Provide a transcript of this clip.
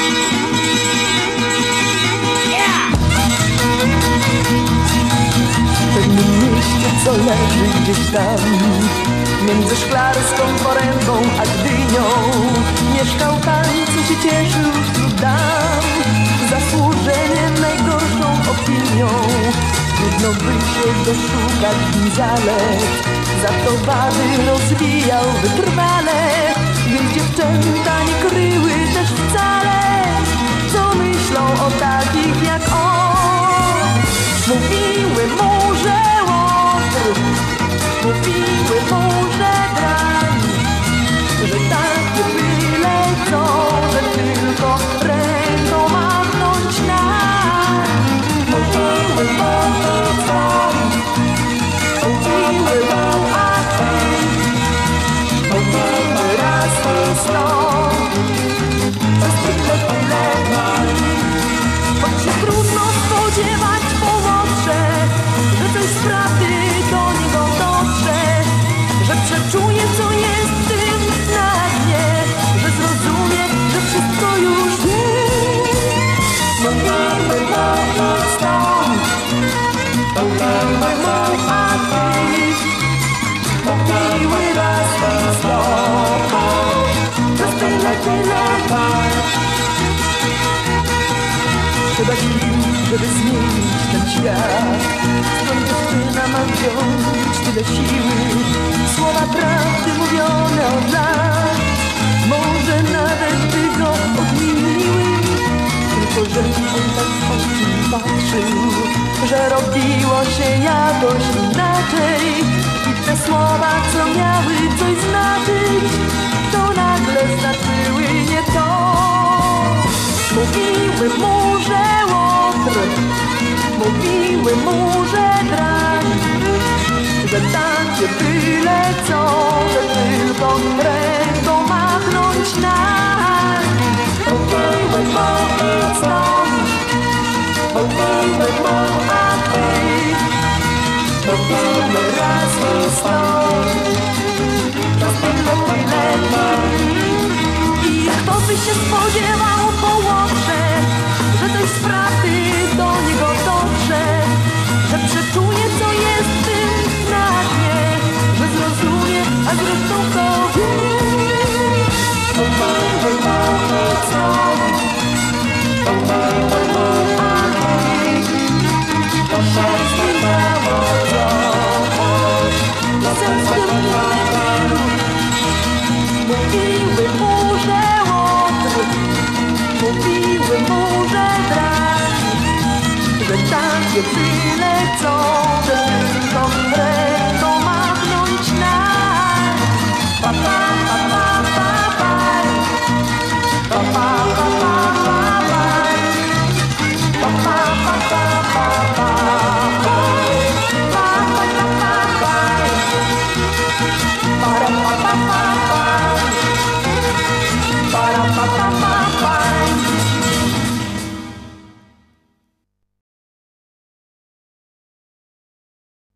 W pewnym mieście, co leży gdzieś tam między Szklarską Porębą a Gdynią, mieszkał pan, co się cieszył wśród dam zasłużeniem najgorszą opinią. Trudno by się doszukać w nim zalet, za to wady rozwijał wytrwale, więc dziewczęta nie kryły też wcale, co myślą o takich jak on. Mówiły mu, że łotr, mówiły mu, że drań, że takie byle co, że tylko ręką machnąć nań. Mówiły mu i co, mówiły mu, a ty mówiły raz i stąd, przez tyle dni. Choć się trudno spodziewać po łotrze, że coś z prawdy do niego dotrze, że przeczuje, co jest w tym na dnie, że zrozumie, że wszystko już wie. Mówiły mu idź stąd, mówiły mu, a ty mówiły raz i stąd, przez tyle trzeba sił, żeby zmienić ten świat. Skąd dziewczyna ma wziąć tyle siły? Słowa prawdy mówione od lat, może nawet by go odmieniły, tylko że on tak w oczy patrzył, że robiło się jakoś inaczej. I te słowa, co miały coś znaczyć, to nagle znaczyły nie to. Mówiły mu, że łotr, mówiły mu, że drań, że takie byle co, że tylko ręką machnąć nań. Mówiły mu idź stąd, mówiły mu, a ty mówiły raz i stąd, przez tyle dni. I kto by się spodziewał po łotrze, że coś z prawdy do niego dotrze, że przeczuje, co jest w tym na dnie, że zrozumie, a zresztą kto wie. Mówiły mu idź stąd, mówiły mu, a ty to szerzej prawo wziąć, to sens w tym nie był. Mówiły mu, że łotr, mówiły mu, że drań, że takie byle co, że tylko ręką machnąć nań. Pa, pa, pa, pa, pa, pa. Pa, pa, pa, pa, pa, pa. Pa, pa, pa, pa, pa, pa.